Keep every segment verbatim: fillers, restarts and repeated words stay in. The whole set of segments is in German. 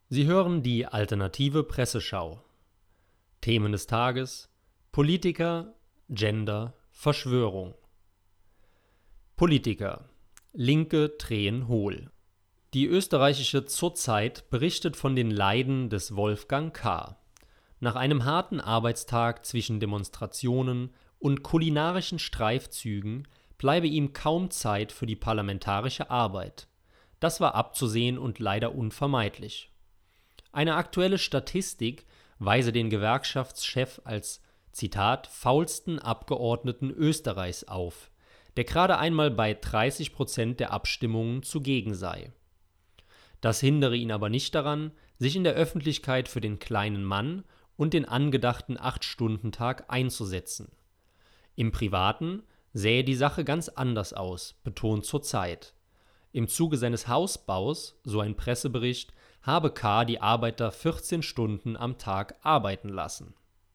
Sie hören die Alternative Presseschau. Themen des Tages: Politiker, Gender, Verschwörung. Politiker. Linke drehen hohl. Die österreichische Zur-Zeit berichtet von den Leiden des Wolfgang K. Nach einem harten Arbeitstag zwischen Demonstrationen und kulinarischen Streifzügen bleibe ihm kaum Zeit für die parlamentarische Arbeit. Das war abzusehen und leider unvermeidlich. Eine aktuelle Statistik weise den Gewerkschaftschef als, Zitat, faulsten Abgeordneten Österreichs auf, der gerade einmal bei dreißig Prozent der Abstimmungen zugegen sei. Das hindere ihn aber nicht daran, sich in der Öffentlichkeit für den kleinen Mann und den angedachten Acht-Stunden-Tag einzusetzen. Im Privaten sähe die Sache ganz anders aus, betont Zur-Zeit. Im Zuge seines Hausbaus, so ein Pressebericht, habe K. die Arbeiter vierzehn Stunden am Tag arbeiten lassen.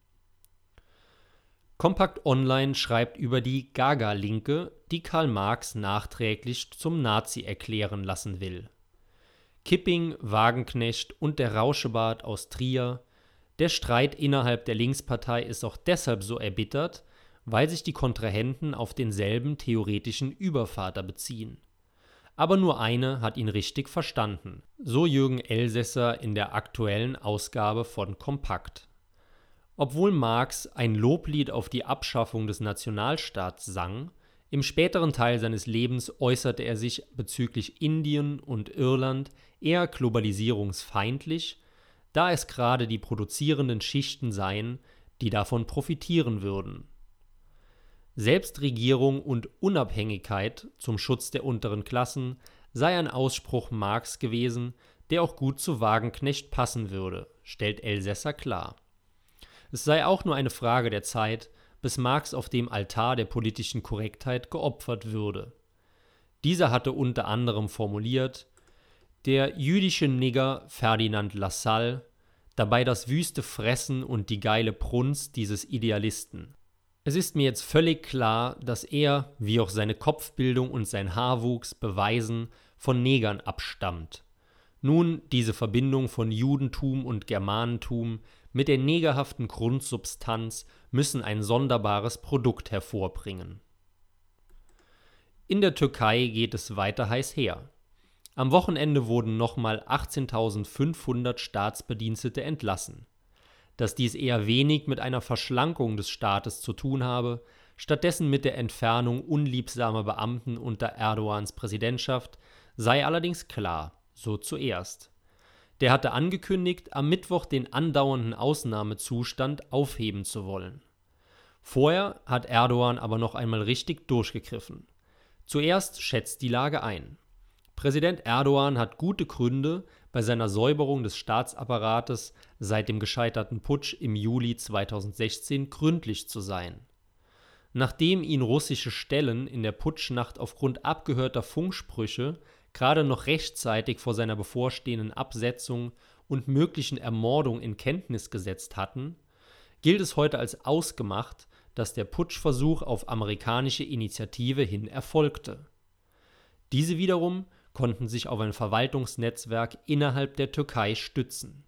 Kompakt Online schreibt über die Gaga-Linke, die Karl Marx nachträglich zum Nazi erklären lassen will. Kipping, Wagenknecht und der Rauschebart aus Trier. Der Streit innerhalb der Linkspartei ist auch deshalb so erbittert, weil sich die Kontrahenten auf denselben theoretischen Übervater beziehen. Aber nur eine hat ihn richtig verstanden, so Jürgen Elsässer in der aktuellen Ausgabe von Kompakt. Obwohl Marx ein Loblied auf die Abschaffung des Nationalstaats sang, im späteren Teil seines Lebens äußerte er sich bezüglich Indien und Irland eher globalisierungsfeindlich, da es gerade die produzierenden Schichten seien, die davon profitieren würden. Selbstregierung und Unabhängigkeit zum Schutz der unteren Klassen sei ein Ausspruch Marx gewesen, der auch gut zu Wagenknecht passen würde, stellt Elsässer klar. Es sei auch nur eine Frage der Zeit, bis Marx auf dem Altar der politischen Korrektheit geopfert würde. Dieser hatte unter anderem formuliert: Der jüdische Nigger Ferdinand Lassalle, dabei das wüste Fressen und die geile Brunst dieses Idealisten. Es ist mir jetzt völlig klar, dass er, wie auch seine Kopfbildung und sein Haarwuchs beweisen, von Negern abstammt. Nun, diese Verbindung von Judentum und Germanentum mit der negerhaften Grundsubstanz müssen ein sonderbares Produkt hervorbringen. In der Türkei geht es weiter heiß her. Am Wochenende wurden nochmal achtzehntausendfünfhundert Staatsbedienstete entlassen. Dass dies eher wenig mit einer Verschlankung des Staates zu tun habe, stattdessen mit der Entfernung unliebsamer Beamten unter Erdogans Präsidentschaft, sei allerdings klar, so zuerst. Der hatte angekündigt, am Mittwoch den andauernden Ausnahmezustand aufheben zu wollen. Vorher hat Erdogan aber noch einmal richtig durchgegriffen. Zuerst schätzt die Lage ein. Präsident Erdogan hat gute Gründe, bei seiner Säuberung des Staatsapparates seit dem gescheiterten Putsch im Juli zweitausendsechzehn gründlich zu sein. Nachdem ihn russische Stellen in der Putschnacht aufgrund abgehörter Funksprüche gerade noch rechtzeitig vor seiner bevorstehenden Absetzung und möglichen Ermordung in Kenntnis gesetzt hatten, gilt es heute als ausgemacht, dass der Putschversuch auf amerikanische Initiative hin erfolgte. Diese wiederum konnten sich auf ein Verwaltungsnetzwerk innerhalb der Türkei stützen.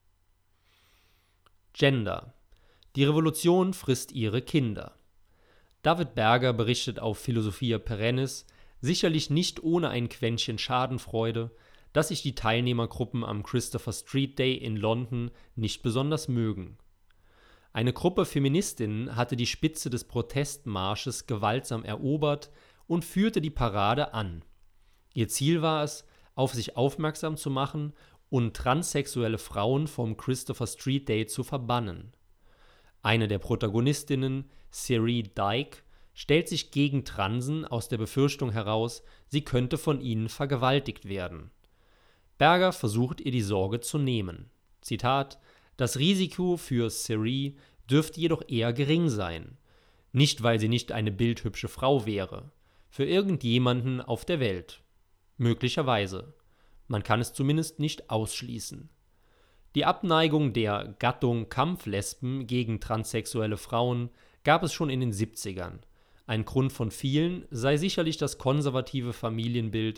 Gender. Die Revolution frisst ihre Kinder. David Berger berichtet auf Philosophia Perennis, sicherlich nicht ohne ein Quäntchen Schadenfreude, dass sich die Teilnehmergruppen am Christopher Street Day in London nicht besonders mögen. Eine Gruppe Feministinnen hatte die Spitze des Protestmarsches gewaltsam erobert und führte die Parade an. Ihr Ziel war es, auf sich aufmerksam zu machen und transsexuelle Frauen vom Christopher Street Day zu verbannen. Eine der Protagonistinnen, Siri Dyke, stellt sich gegen Transen aus der Befürchtung heraus, sie könnte von ihnen vergewaltigt werden. Berger versucht ihr die Sorge zu nehmen. Zitat: Das Risiko für Siri dürfte jedoch eher gering sein. Nicht, weil sie nicht eine bildhübsche Frau wäre. Für irgendjemanden auf der Welt. Möglicherweise. Man kann es zumindest nicht ausschließen. Die Abneigung der Gattung Kampflesben gegen transsexuelle Frauen gab es schon in den siebzigern. Ein Grund von vielen sei sicherlich das konservative Familienbild,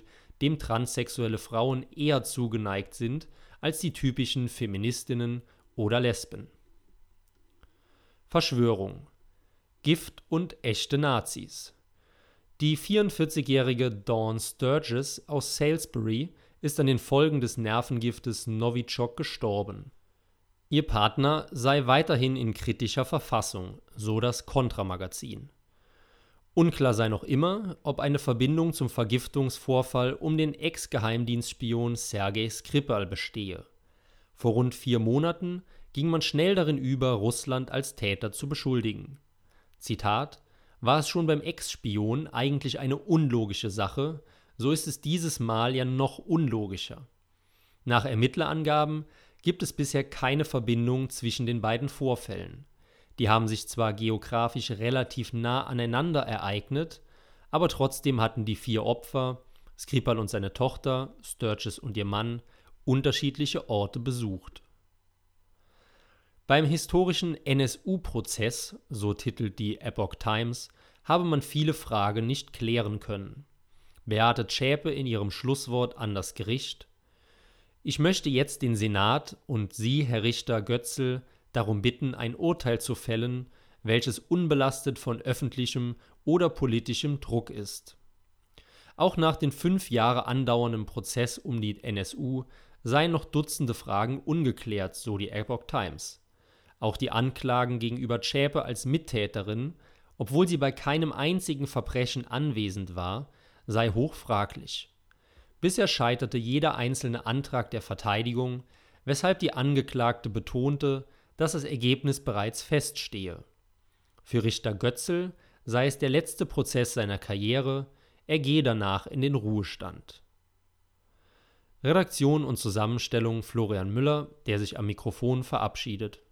dem transsexuelle Frauen eher zugeneigt sind als die typischen Feministinnen oder Lesben. Verschwörung: Gift und echte Nazis. Die vierundvierzigjährige Dawn Sturgis aus Salisbury ist an den Folgen des Nervengiftes Novichok gestorben. Ihr Partner sei weiterhin in kritischer Verfassung, so das Kontra-Magazin. Unklar sei noch immer, ob eine Verbindung zum Vergiftungsvorfall um den Ex-Geheimdienstspion Sergei Skripal bestehe. Vor rund vier Monaten ging man schnell darin über, Russland als Täter zu beschuldigen. Zitat: War es schon beim Ex-Spion eigentlich eine unlogische Sache, so ist es dieses Mal ja noch unlogischer. Nach Ermittlerangaben gibt es bisher keine Verbindung zwischen den beiden Vorfällen. Die haben sich zwar geografisch relativ nah aneinander ereignet, aber trotzdem hatten die vier Opfer, Skripal und seine Tochter, Sturgis und ihr Mann, unterschiedliche Orte besucht. Beim historischen N S U-Prozess, so titelt die Epoch Times, habe man viele Fragen nicht klären können. Beate Zschäpe in ihrem Schlusswort an das Gericht: Ich möchte jetzt den Senat und Sie, Herr Richter Götzl, darum bitten, ein Urteil zu fällen, welches unbelastet von öffentlichem oder politischem Druck ist. Auch nach den fünf Jahre andauernden Prozess um die N S U seien noch Dutzende Fragen ungeklärt, so die Epoch Times. Auch die Anklagen gegenüber Zschäpe als Mittäterin, obwohl sie bei keinem einzigen Verbrechen anwesend war, sei hoch fraglich. Bisher scheiterte jeder einzelne Antrag der Verteidigung, weshalb die Angeklagte betonte, dass das Ergebnis bereits feststehe. Für Richter Götzl sei es der letzte Prozess seiner Karriere, er gehe danach in den Ruhestand. Redaktion und Zusammenstellung Florian Müller, der sich am Mikrofon verabschiedet.